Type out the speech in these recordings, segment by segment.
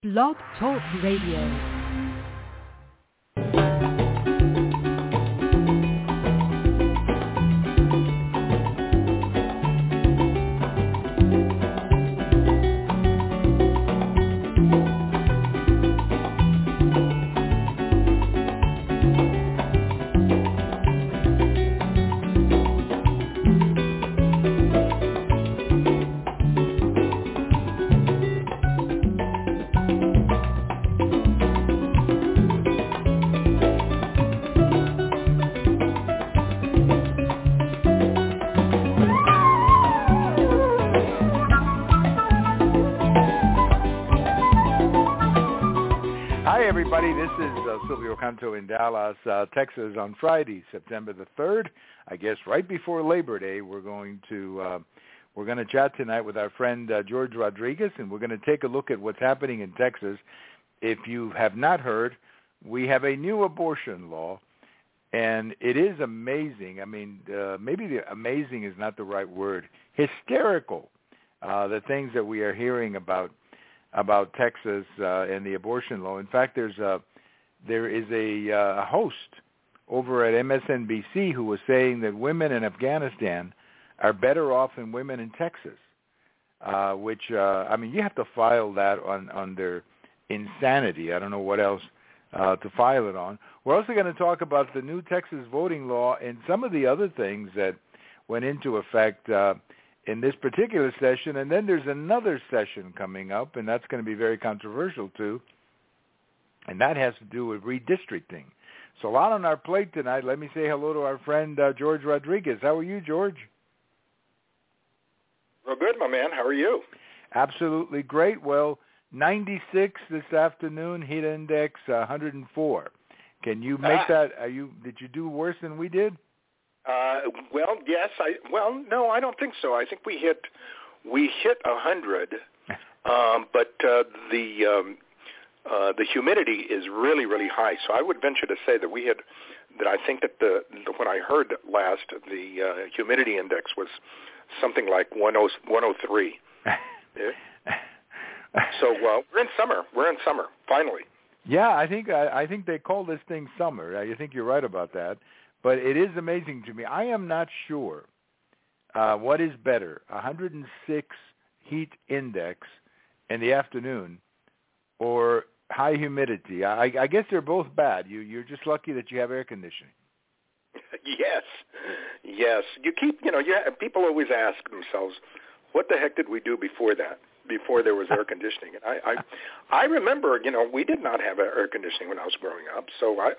Blog Talk Radio. In Dallas, Texas, on Friday, September the 3rd. I guess right before Labor Day, we're going to chat tonight with our friend George Rodriguez, and we're going to take a look at what's happening in Texas. If you have not heard, we have a new abortion law, and it is amazing. I mean, maybe amazing is not the right word. Hysterical, the things that we are hearing about Texas and the abortion law. In fact, there is a host over at MSNBC who was saying that women in Afghanistan are better off than women in Texas, which, I mean, you have to file that on their insanity. I don't know what else to file it on. We're also going to talk about the new Texas voting law and some of the other things that went into effect in this particular session. And then there's another session coming up, and that's going to be very controversial, too. And that has to do with redistricting. So a lot on our plate tonight. Let me say hello to our friend George Rodriguez. How are you, George? Real good, my man. How are you? Absolutely great. Well, 96 this afternoon, heat index 104. Can you make that? Did you do worse than we did? Well, yes. No, I don't think so. I think we hit 100, but the humidity is really, really high. So I would venture to say that I think that when I heard last, the humidity index was something like 103. Yeah. So we're in summer. Finally. Yeah, I think they call this thing summer. I think you're right about that. But it is amazing to me. I am not sure what is better, 106 heat index in the afternoon or high humidity. I guess they're both bad. You're just lucky that you have air conditioning. Yes. You keep, people always ask themselves, what the heck did we do before that? Before there was air conditioning. And I remember, we did not have air conditioning when I was growing up. So I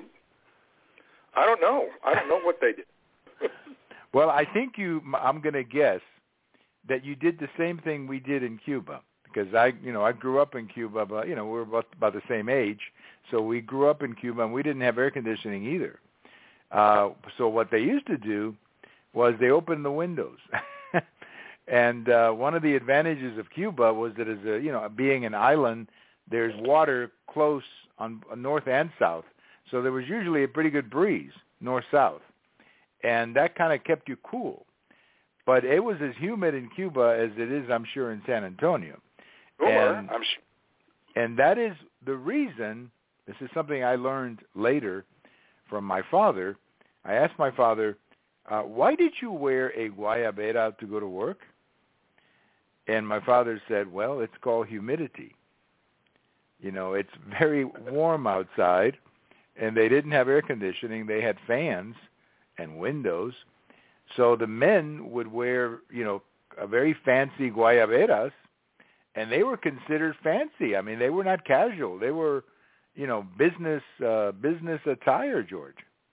don't know. I don't know what they did. Well, I think I'm going to guess that you did the same thing we did in Cuba. Because I grew up in Cuba, but we're about the same age, so we grew up in Cuba and we didn't have air conditioning either. So what they used to do was they opened the windows, and one of the advantages of Cuba was that as being an island, there's water close on north and south, so there was usually a pretty good breeze north-south, and that kind of kept you cool. But it was as humid in Cuba as it is, I'm sure, in San Antonio. I'm sure. And that is the reason, this is something I learned later from my father. I asked my father, why did you wear a guayabera to go to work? And my father said, well, it's called humidity. It's very warm outside, and they didn't have air conditioning. They had fans and windows. So the men would wear, a very fancy guayaberas, and they were considered fancy. I mean, they were not casual. They were, business attire, George.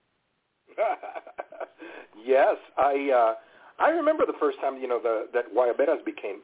Yes, I remember the first time that guayaberas became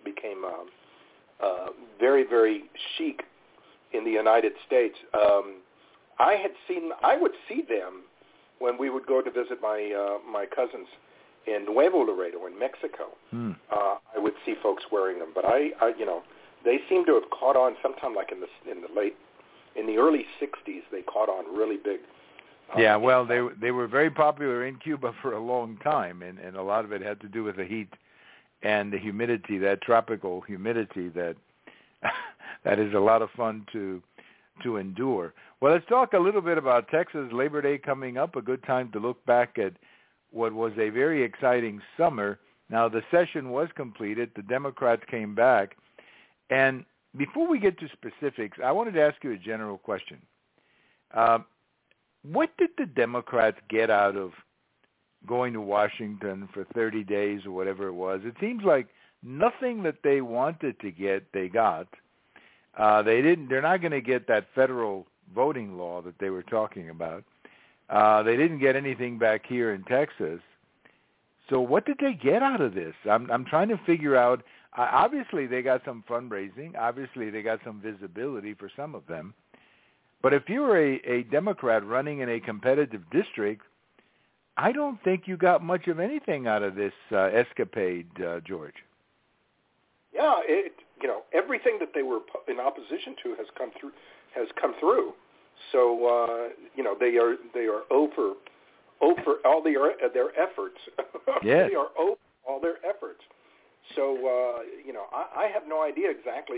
very, very chic in the United States. I would see them when we would go to visit my cousins in Nuevo Laredo in Mexico. I would see folks wearing them, but they seem to have caught on sometime like in the early 60s. They caught on really big. Yeah, well, they were very popular in Cuba for a long time, and a lot of it had to do with the heat and the humidity, that tropical humidity that that is a lot of fun to endure. Well, let's talk a little bit about Texas. Labor Day coming up, a good time to look back at what was a very exciting summer. Now, the session was completed. The Democrats came back. And before we get to specifics, I wanted to ask you a general question. What did the Democrats get out of going to Washington for 30 days or whatever it was? It seems like nothing that they wanted to get, they got. They're not going to get that federal voting law that they were talking about. They didn't get anything back here in Texas. So what did they get out of this? I'm trying to figure out. Obviously, they got some fundraising. Obviously, they got some visibility for some of them. But if you were a Democrat running in a competitive district, I don't think you got much of anything out of this escapade, George. Yeah, everything that they were in opposition to has come through. So they are over all their efforts. Yes. They are over all their efforts. So I have no idea exactly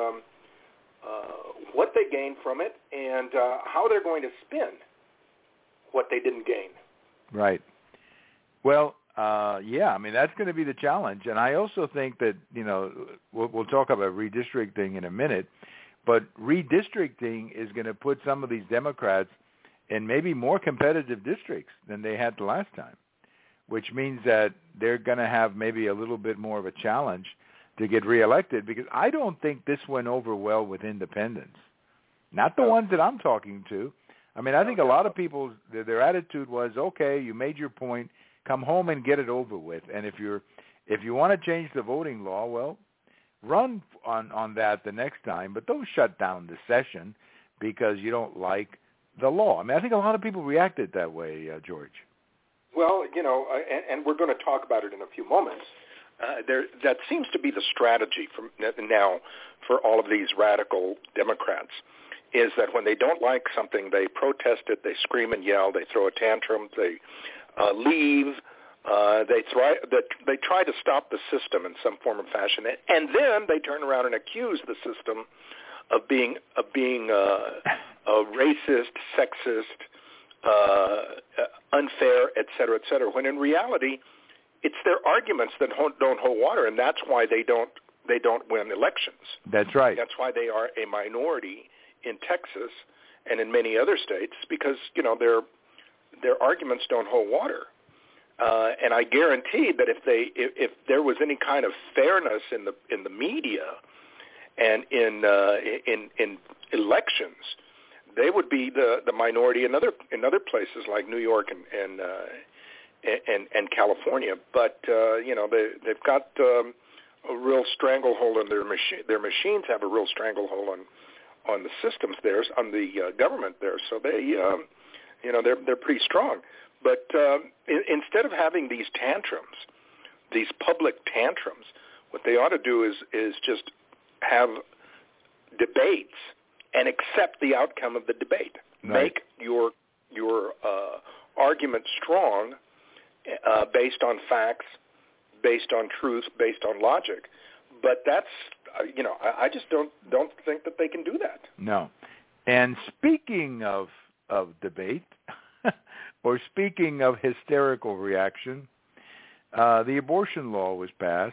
what they gained from it and how they're going to spin what they didn't gain. Right. Well, yeah, I mean, that's going to be the challenge. And I also think that, we'll talk about redistricting in a minute, but redistricting is going to put some of these Democrats in maybe more competitive districts than they had the last time, which means that they're going to have maybe a little bit more of a challenge to get reelected, because I don't think this went over well with independents. Not the ones that I'm talking to. I mean, I think a lot of people, their attitude was, okay, you made your point, come home and get it over with. And if you want to change the voting law, well, run on that the next time, but don't shut down the session because you don't like the law. I mean, I think a lot of people reacted that way, George. Well, and we're going to talk about it in a few moments. That seems to be the strategy now for all of these radical Democrats, is that when they don't like something, they protest it, they scream and yell, they throw a tantrum, they leave, they try to stop the system in some form or fashion, and then they turn around and accuse the system of being a racist, sexist, unfair, et cetera, when in reality, it's their arguments that don't hold water, and that's why they don't win elections. That's right. That's why they are a minority in Texas and in many other states, because their arguments don't hold water. And I guarantee that if there was any kind of fairness in the media and in elections, they would be the minority in other places like New York and California. But they've got a real stranglehold on their machine. Their machines have a real stranglehold on the systems there, on the government there. So they're pretty strong. But instead of having these tantrums, these public tantrums, what they ought to do is just have debates and accept the outcome of the debate. Right. Make your argument strong, based on facts, based on truth, based on logic. But that's I just don't think that they can do that. No. And speaking of debate, or speaking of hysterical reaction, the abortion law was passed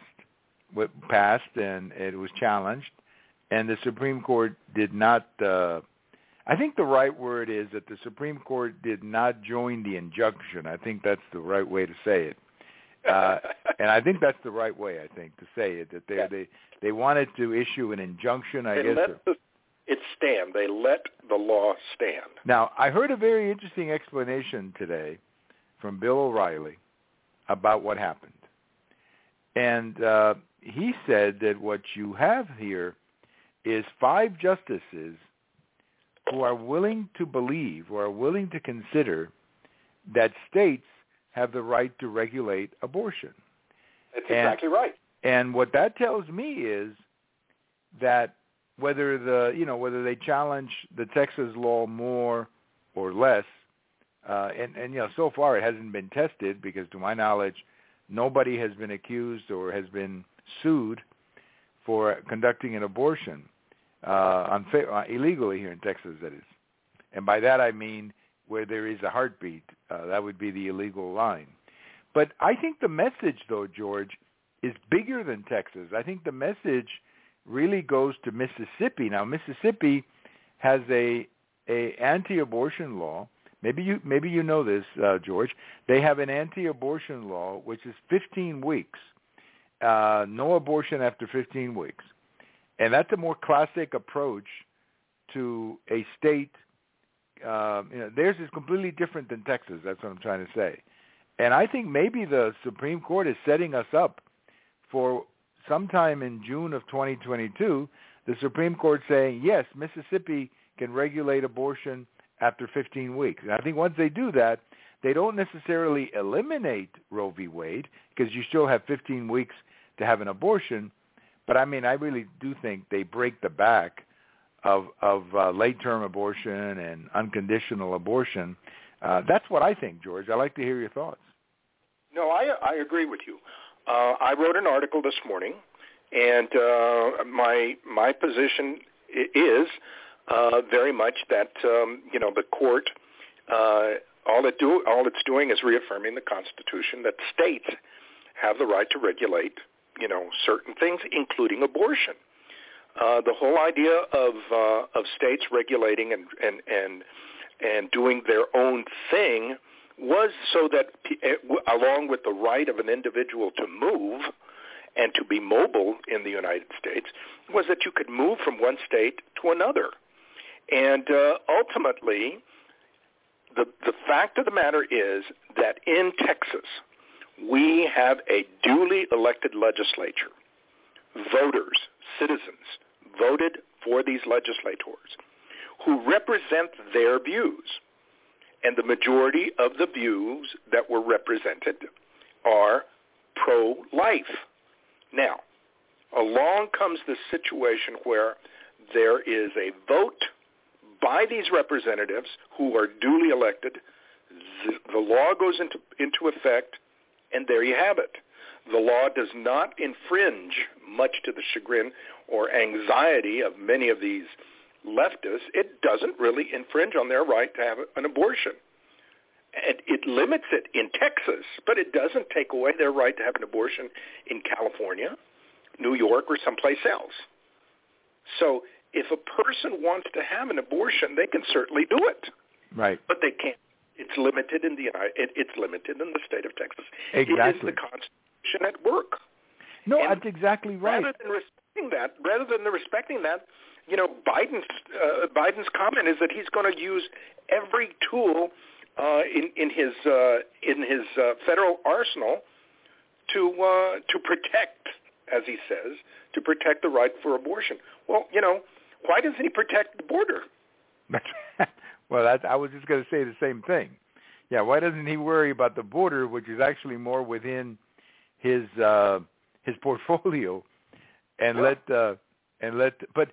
and it was challenged, and the Supreme Court did not, I think the right word is that the Supreme Court did not join the injunction. I think that's the right way to say it. And I think that's the right way, I think, to say it, that they wanted to issue an injunction, I guess. It stand. They let the law stand. Now, I heard a very interesting explanation today from Bill O'Reilly about what happened. And he said that what you have here is 5 justices who are willing to believe, who are willing to consider that states have the right to regulate abortion. That's exactly right. And what that tells me is that whether they challenge the Texas law more or less, and so far it hasn't been tested, because to my knowledge, nobody has been accused or has been sued for conducting an abortion. illegally here in Texas, that is. And by that I mean where there is a heartbeat. That would be the illegal line. But I think the message, though, George, is bigger than Texas. I think the message really goes to Mississippi. Now, Mississippi has a anti-abortion law. Maybe you know this, George. They have an anti-abortion law which is 15 weeks. No abortion after 15 weeks. And that's a more classic approach to a state. Theirs is completely different than Texas. That's what I'm trying to say. And I think maybe the Supreme Court is setting us up for sometime in June of 2022, the Supreme Court saying, yes, Mississippi can regulate abortion after 15 weeks. And I think once they do that, they don't necessarily eliminate Roe v. Wade because you still have 15 weeks to have an abortion. But, I mean, I really do think they break the back of late-term abortion and unconditional abortion. That's what I think, George. I'd like to hear your thoughts. No, I agree with you. I wrote an article this morning, and my position is very much that the court all it's doing is reaffirming the Constitution that states have the right to regulate certain things, including abortion. The whole idea of states regulating and doing their own thing was so that, along with the right of an individual to move and to be mobile in the United States, was that you could move from one state to another. And ultimately, the fact of the matter is that in Texas, we have a duly elected legislature. Voters, citizens, voted for these legislators who represent their views. And the majority of the views that were represented are pro-life. Now, along comes this situation where there is a vote by these representatives who are duly elected. The law goes into effect, and there you have it. The law does not infringe, much to the chagrin or anxiety of many of these leftists. It doesn't really infringe on their right to have an abortion. And it limits it in Texas, but it doesn't take away their right to have an abortion in California, New York, or someplace else. So if a person wants to have an abortion, they can certainly do it. Right. But they can't. It's limited in it's limited in the state of Texas. Exactly. It is the Constitution at work. No, and that's exactly right. Rather than respecting that, Biden's comment is that he's going to use every tool in his federal arsenal to protect, as he says, to protect the right for abortion. Well, why doesn't he protect the border? Well, I was just going to say the same thing. Yeah, why doesn't he worry about the border, which is actually more within his portfolio, and but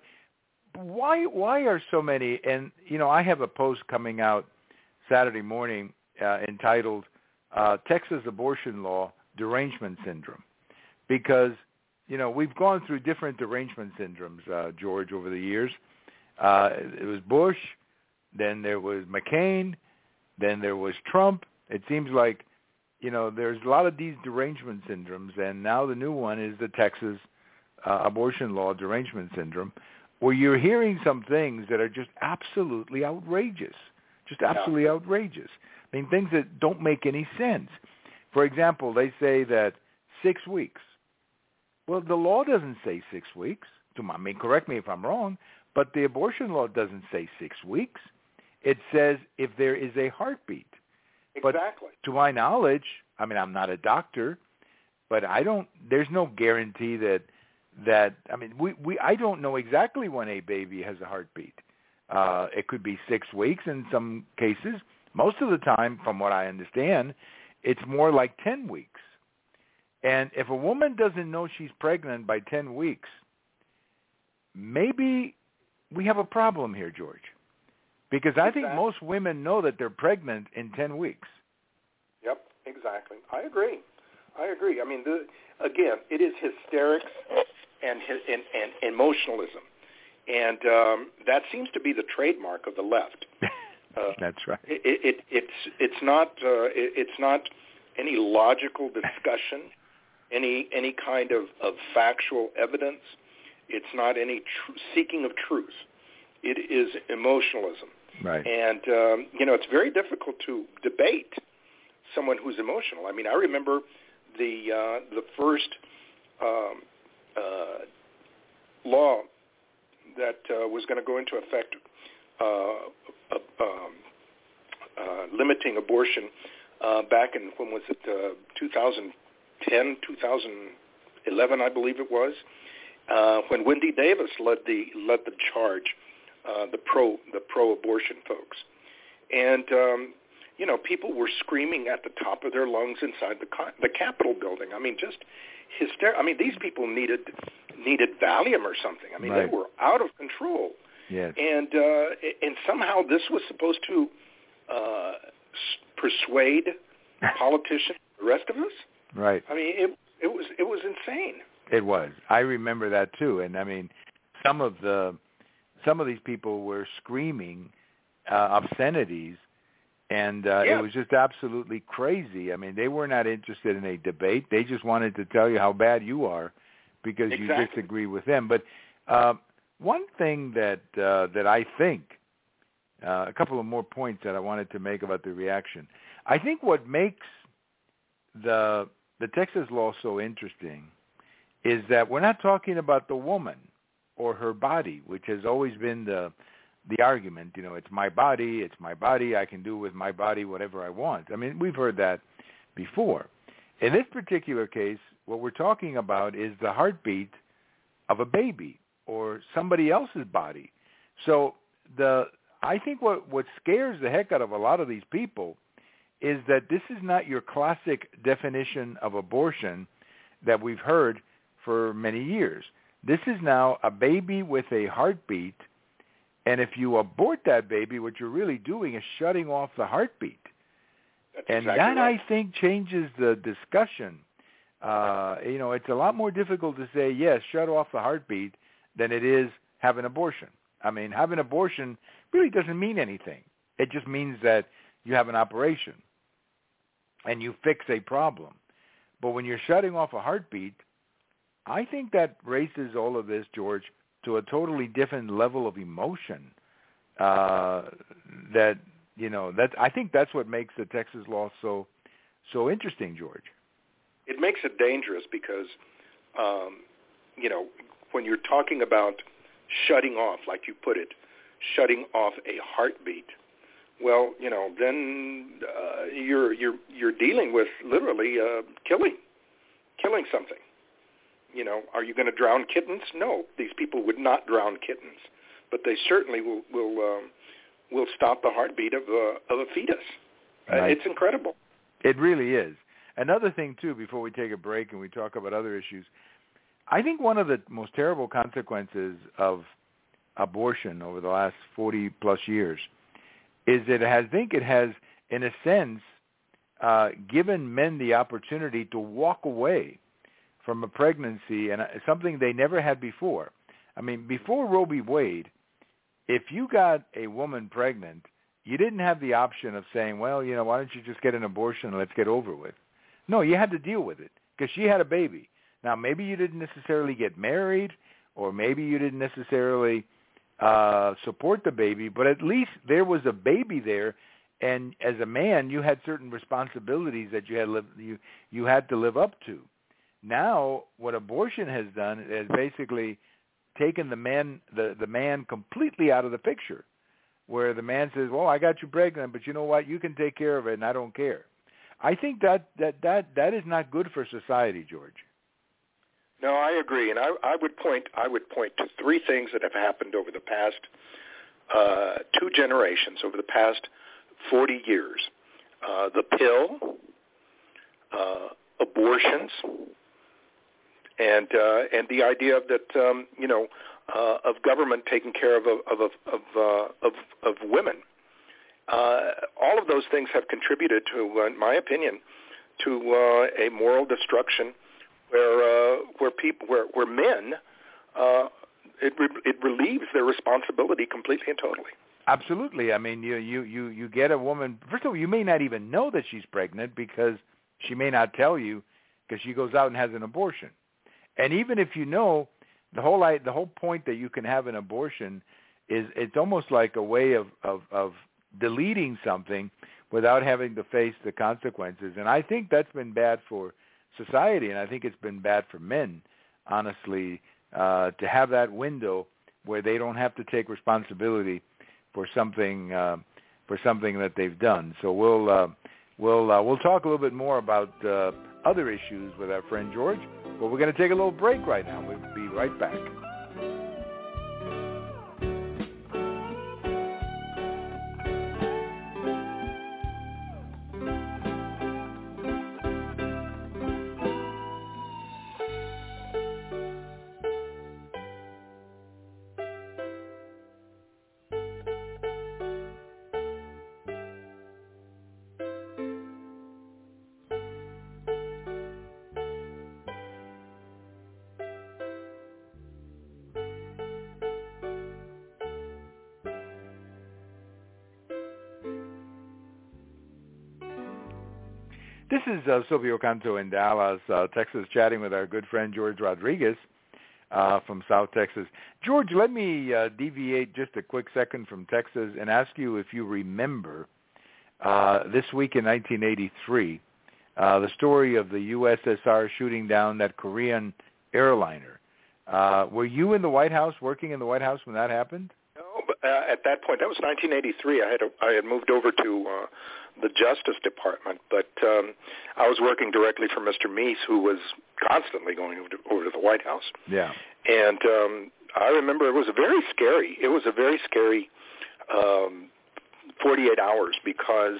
why are so many? And I have a post coming out Saturday morning entitled "Texas Abortion Law Derangement Syndrome," because we've gone through different derangement syndromes, George, over the years. It was Bush. Then there was McCain, then there was Trump. It seems like, there's a lot of these derangement syndromes, and now the new one is the Texas abortion law derangement syndrome, where you're hearing some things that are just absolutely outrageous, outrageous. I mean, things that don't make any sense. For example, they say that 6 weeks. Well, the law doesn't say 6 weeks. Correct me if I'm wrong, but the abortion law doesn't say 6 weeks. It says if there is a heartbeat. Exactly. But to my knowledge, I'm not a doctor, but there's no guarantee that I don't know exactly when a baby has a heartbeat. It could be 6 weeks in some cases. Most of the time, from what I understand, it's more like 10 weeks. And if a woman doesn't know she's pregnant by 10 weeks, maybe we have a problem here, George. Because I think most women know that they're pregnant in 10 weeks. Yep, exactly. I agree. I mean, again, it is hysterics and emotionalism. And that seems to be the trademark of the left. That's right. It's not any logical discussion, any kind of factual evidence. It's not any seeking of truth. It is emotionalism. Right. And it's very difficult to debate someone who's emotional. I mean, I remember the first law that was going to go into effect limiting abortion back in, when was it, 2010, 2011, I believe it was, when Wendy Davis led the charge, the pro-abortion folks. And, people were screaming at the top of their lungs inside the Capitol building. I mean, just hysterical. I mean, these people needed Valium or something. I mean, right. They were out of control. Yes. And somehow this was supposed to persuade politicians, the rest of us. Right. I mean, it was insane. It was. I remember that too. And I mean, some of these people were screaming obscenities, and it was just absolutely crazy. I mean, they were not interested in a debate. They just wanted to tell you how bad you are because you disagree with them. But one thing that I think, a couple of more points that I wanted to make about the reaction. I think what makes the Texas law so interesting is that we're not talking about the woman or her body, which has always been the argument. It's my body, I can do with my body whatever I want. I mean, we've heard that before. In this particular case, what we're talking about is the heartbeat of a baby or somebody else's body. So I think what scares the heck out of a lot of these people is that this is not your classic definition of abortion that we've heard for many years. This is now a baby with a heartbeat, and if you abort that baby, what you're really doing is shutting off the heartbeat. That's and exactly that, right. I think, changes the discussion. It's a lot more difficult to say, yes, shut off the heartbeat than it is have an abortion. I mean, having an abortion really doesn't mean anything. It just means that you have an operation and you fix a problem. But when you're shutting off a heartbeat, I think that raises all of this, George, to a totally different level of emotion. I think that's what makes the Texas law so interesting, George. It makes it dangerous because, when you're talking about shutting off, like you put it, shutting off a heartbeat, well, then you're dealing with literally killing something. Are you going to drown kittens? No, these people would not drown kittens, but they certainly will stop the heartbeat of a fetus. Right. It's incredible. It really is. Another thing, too, before we take a break and we talk about other issues, I think one of the most terrible consequences of abortion over the last 40-plus years is that I think it has, in a sense, given men the opportunity to walk away from a pregnancy, and something they never had before. I mean, before Roe v. Wade, if you got a woman pregnant, you didn't have the option of saying, well, why don't you just get an abortion and let's get over with. No, you had to deal with it because she had a baby. Now, maybe you didn't necessarily get married, or maybe you didn't necessarily support the baby, but at least there was a baby there, and as a man, you had certain responsibilities that you had to live up to. Now, what abortion has done is basically taken the man completely out of the picture, where the man says, well, I got you pregnant, but you know what? You can take care of it, and I don't care. I think that is not good for society, George. No, I agree, and I would point to three things that have happened over the past 2 generations, over the past 40 years: the pill, abortions, and the idea that of government taking care of women. All of those things have contributed to, in my opinion, to a moral destruction where men it relieves their responsibility completely and totally. Absolutely. I mean, you get a woman. First of all, you may not even know that she's pregnant because she may not tell you because she goes out and has an abortion. And even if you know, the whole point that you can have an abortion is it's almost like a way of deleting something without having to face the consequences. And I think that's been bad for society, and I think it's been bad for men, honestly, to have that window where they don't have to take responsibility for something that they've done. So we'll talk a little bit more about other issues with our friend George, but we're going to take a little break right now. We'll be right back. This is Silvio Canto in Dallas, Texas, chatting with our good friend George Rodriguez from South Texas. George, let me deviate just a quick second from Texas and ask you if you remember this week in 1983, the story of the USSR shooting down that Korean airliner. Were you in the White House, working in the White House when that happened? No, but at that point, that was 1983. I had moved over to the Justice Department, but I was working directly for Mr. Meese, who was constantly going over to the White House. Yeah. And I remember it was a very scary 48 hours because,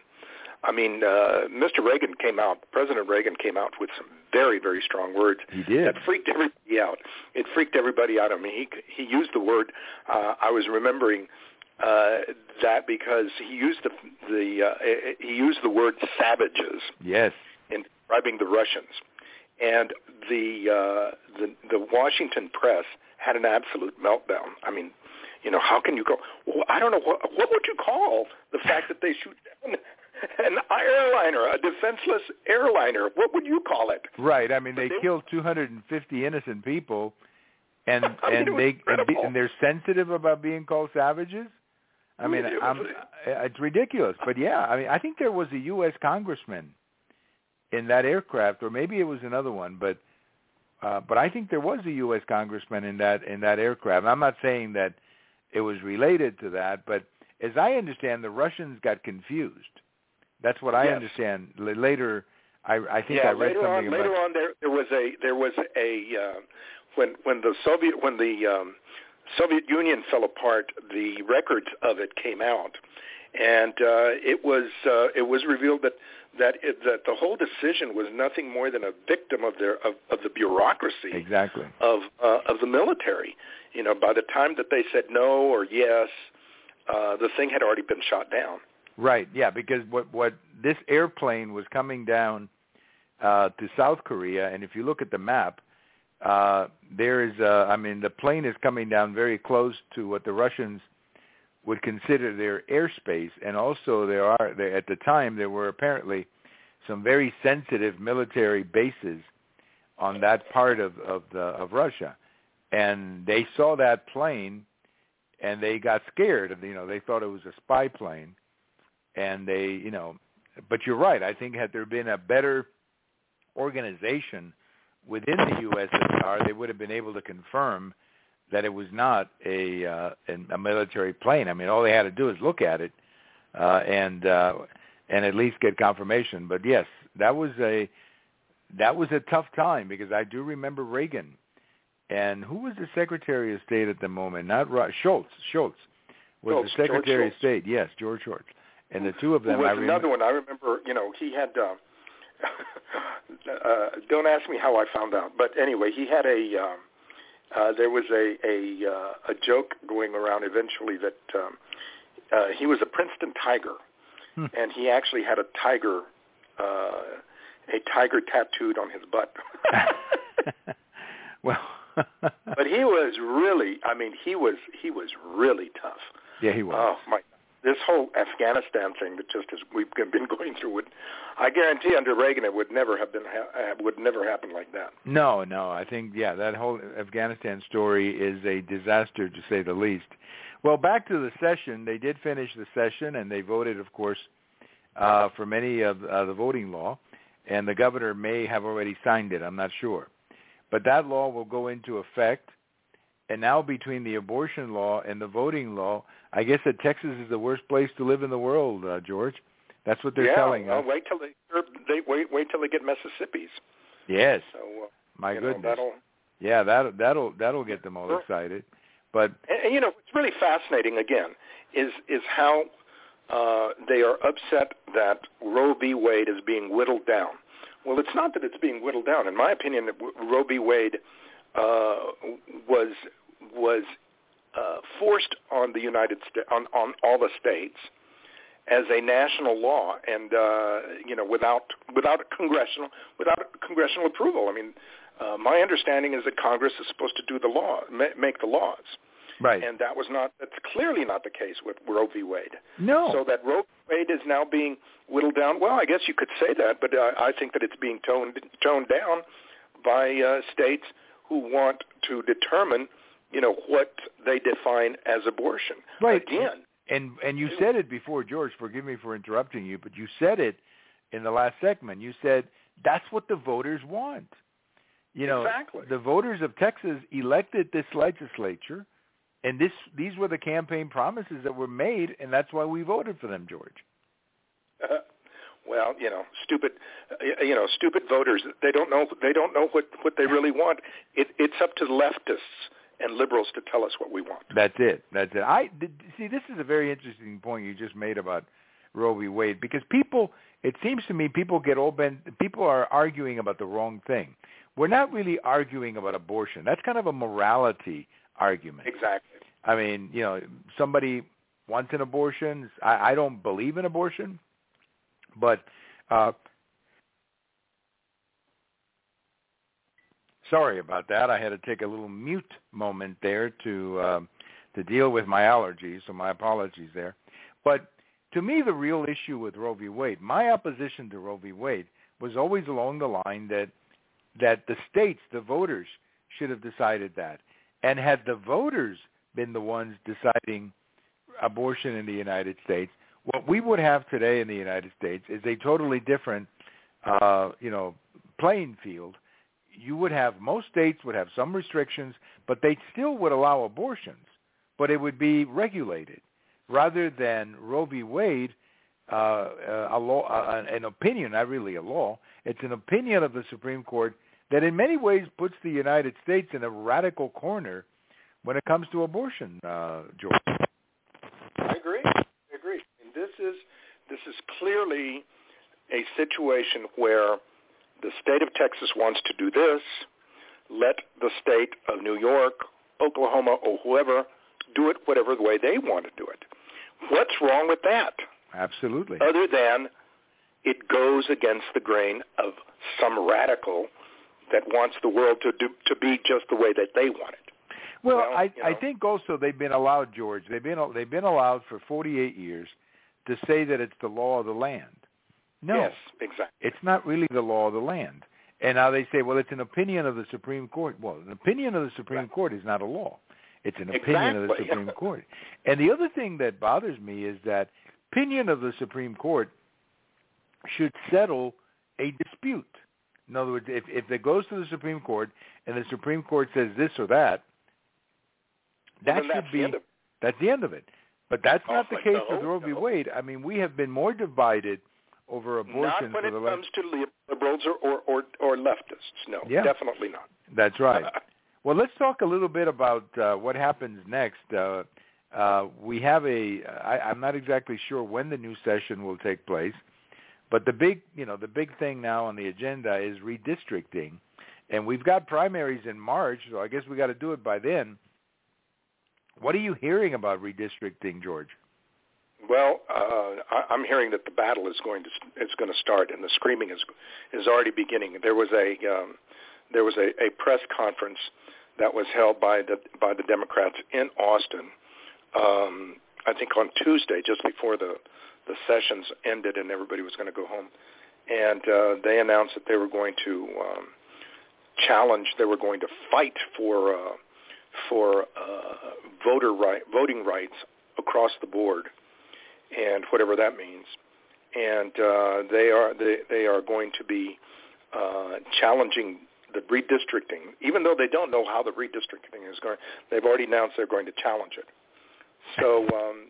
President Reagan came out with some very, very strong words. He did. That freaked everybody out. It freaked everybody out. I mean, he used the word, I was remembering that because he used the word savages. Yes. In describing the Russians, and the Washington press had an absolute meltdown. I mean, how can you go? Well, I don't know what would you call the fact that they shoot down an airliner, a defenseless airliner? What would you call it? Right. I mean, they killed 250 innocent people, and they're sensitive about being called savages. I mean, it's ridiculous. But yeah, I mean, I think there was a U.S. congressman in that aircraft, or maybe it was another one, but I think there was a U.S. congressman in that aircraft. I'm not saying that it was related to that, but as I understand, the Russians got confused. That's what I understand. Later, I think I read something about. Later on, there was a when the Soviet Union fell apart, the records of it came out, and it was revealed that the whole decision was nothing more than a victim of the bureaucracy. Exactly. Of the military. By the time that they said no or yes, the thing had already been shot down. Right. Yeah, because what this airplane was coming down to South Korea, and if you look at the map, the plane is coming down very close to what the Russians would consider their airspace, and also at the time there were apparently some very sensitive military bases on that part of Russia, and they saw that plane, and they got scared. They thought it was a spy plane, and But you're right. I think had there been a better organization within the USSR, they would have been able to confirm that it was not a military plane. I mean, all they had to do is look at it and at least get confirmation. But yes, that was a tough time because I do remember Reagan, and who was the Secretary of State at the moment? Not Schultz. Schultz was the Secretary of State. Yes, George Schultz. And the two of them. Another one. I remember. He had. Don't ask me how I found out, but anyway, he had a. There was a joke going around eventually that he was a Princeton Tiger, and he actually had a tiger tattooed on his butt. Well, But he was really, he was really tough. Yeah, he was. Oh my! This whole Afghanistan thing that we've been going through I guarantee under Reagan it would never happen like that. No, I think that whole Afghanistan story is a disaster to say the least. Well, back to the session. They did finish the session, and they voted, of course, for many of the voting law, and the governor may have already signed it. I'm not sure. But that law will go into effect, and now between the abortion law and the voting law, I guess that Texas is the worst place to live in the world, George. That's what they're telling us. Wait till they get Mississippi's. Yes. So, my goodness. That'll get them all excited. But and what's really fascinating again is how they are upset that Roe v. Wade is being whittled down. Well, it's not that it's being whittled down. In my opinion, Roe v. Wade was forced on the United States, on all the states, as a national law, and without congressional approval. My understanding is that Congress is supposed to do the law, make the laws. Right. And that's clearly not the case with Roe v. Wade. No. So that Roe v. Wade is now being whittled down. Well, I guess you could say that, but I think that it's being toned down by states who want to determine, what they define as abortion. Right. Again. And you said it before, George. Forgive me for interrupting you, but you said it in the last segment. You said that's what the voters want. Exactly. The voters of Texas elected this legislature, and these were the campaign promises that were made, and that's why we voted for them, George. Well, stupid voters. They don't know what they really want. It's up to the leftists and liberals to tell us what we want. That's it. See, this is a very interesting point you just made about Roe v. Wade, because it seems to me people get all bent. People are arguing about the wrong thing. We're not really arguing about abortion. That's kind of a morality argument. Exactly. Somebody wants an abortion. I don't believe in abortion, but sorry about that. I had to take a little mute moment there to deal with my allergies, so my apologies there. But to me, the real issue with Roe v. Wade, my opposition to Roe v. Wade was always along the line that the states, the voters, should have decided that. And had the voters been the ones deciding abortion in the United States, what we would have today in the United States is a totally different, playing field. Most states would have some restrictions, but they still would allow abortions, but it would be regulated, rather than Roe v. Wade, a law, an opinion, not really a law. It's an opinion of the Supreme Court that in many ways puts the United States in a radical corner when it comes to abortion, George. I agree. And this is clearly a situation where the state of Texas wants to do this. Let the state of New York, Oklahoma, or whoever do it whatever the way they want to do it. What's wrong with that? Absolutely. Other than it goes against the grain of some radical that wants the world to be just the way that they want it. Well, I think also they've been allowed, George. They've been allowed for 48 years to say that it's the law of the land. No, yes, exactly. It's not really the law of the land. And now they say, well, it's an opinion of the Supreme Court. Well, an opinion of the Supreme Court is not a law. It's an opinion of the Supreme Court. And the other thing that bothers me is that opinion of the Supreme Court should settle a dispute. In other words, if it goes to the Supreme Court and the Supreme Court says this or that, that's the end of it. But that's not the case with Roe v. Wade. We have been more divided over abortion. Not when it comes to liberals or leftists. No, definitely not. That's right. Well, let's talk a little bit about what happens next. We have I'm not exactly sure when the new session will take place, but the big thing now on the agenda is redistricting, and we've got primaries in March, so I guess we got to do it by then. What are you hearing about redistricting, George? Well, I'm hearing that the battle is going to start, and the screaming is already beginning. There was a press conference that was held by the Democrats in Austin. I think on Tuesday, just before the sessions ended and everybody was going to go home, and they announced that they were going to challenge. They were going to fight for voting rights across the board, and whatever that means. And they are going to be challenging the redistricting, even though they don't know how the redistricting is going. They've already announced they're going to challenge it. So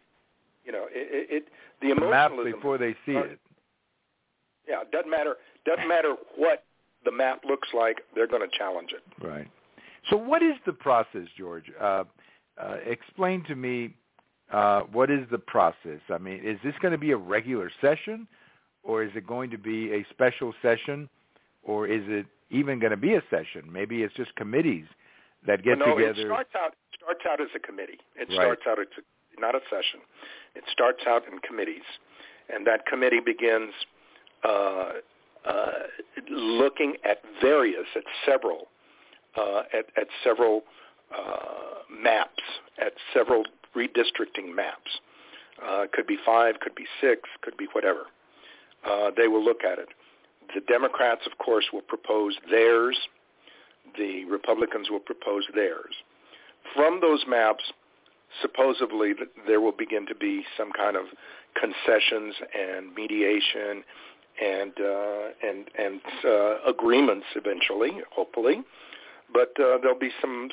the emotionalism map before they see it. Yeah, it doesn't matter what the map looks like. They're going to challenge it. Right. So what is the process, George? Explain to me what is the process. I mean, is this going to be a regular session, or is it going to be a special session, or is it even going to be a session? Maybe it's just committees that get together. It starts out as a committee. Starts out, it's not a session. It starts out in committees, and that committee begins looking at several maps, at several redistricting maps. Could be 5, could be 6, could be whatever. They will look at it. The Democrats, of course, will propose theirs. The Republicans will propose theirs. From those maps, supposedly there will begin to be some kind of concessions and mediation and agreements eventually, hopefully. But there'll be some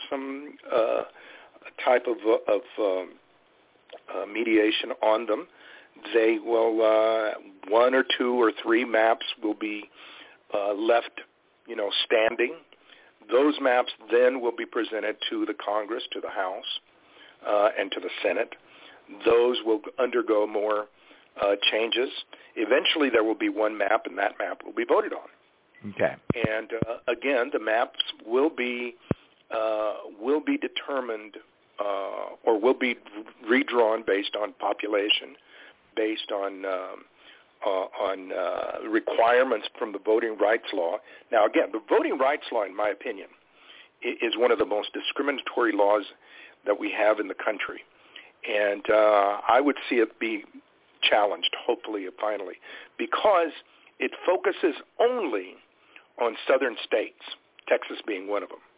type of mediation on them. They will 1 or 2 or 3 maps will be left, standing. Those maps then will be presented to the Congress, to the House, and to the Senate. Those will undergo more changes. Eventually, there will be one map, and that map will be voted on. Okay. And again, the maps will be determined or will be redrawn based on population, based on requirements from the Voting Rights Law. Now, again, the Voting Rights Law, in my opinion, is one of the most discriminatory laws that we have in the country. And I would see it be challenged, hopefully, finally, because it focuses only on southern states, Texas being one of them.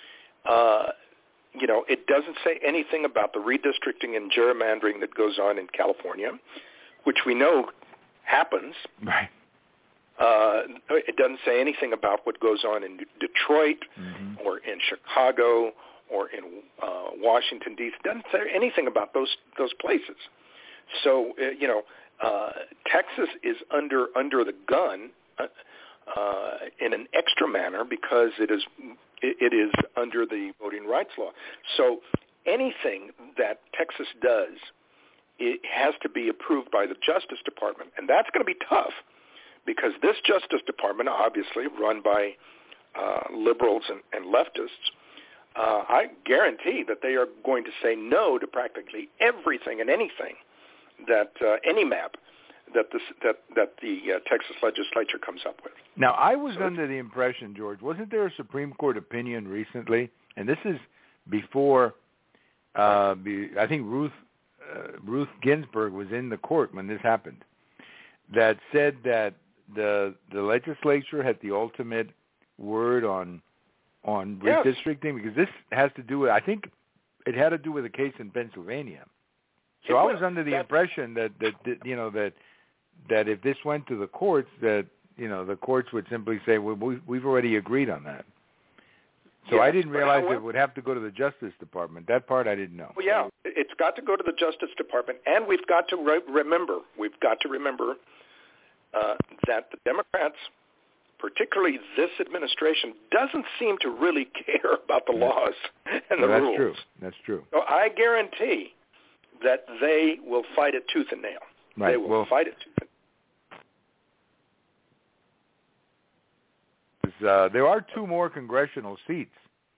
It doesn't say anything about the redistricting and gerrymandering that goes on in California, which we know happens. Right. It doesn't say anything about what goes on in Detroit or in Chicago or in Washington, D.C. It doesn't say anything about those places. So, Texas is under the gun in an extra manner because it is under the Voting Rights Law. So anything that Texas does, it has to be approved by the Justice Department, and that's going to be tough because this Justice Department, obviously run by liberals and leftists, I guarantee that they are going to say no to practically everything and anything that any map that the Texas legislature comes up with. Now, I was under the impression, George, wasn't there a Supreme Court opinion recently, and this is before, I think Ruth Ginsburg was in the court when this happened, that said that the legislature had the ultimate word on redistricting, because this has to do with, I think it had to do with a case in Pennsylvania. So I was under the impression that if this went to the courts, that the courts would simply say, well, we've already agreed on that. So yes, I didn't realize it would have to go to the Justice Department. That part I didn't know. Well, yeah, it's got to go to the Justice Department, and we've got to remember that the Democrats, particularly this administration, doesn't seem to really care about the laws and the rules. That's true. So I guarantee that they will fight it tooth and nail. Right. They will fight it tooth and nail. There are 2 more congressional seats.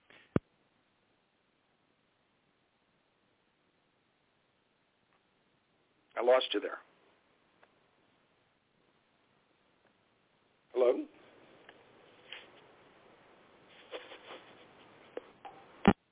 I lost you there. Hello?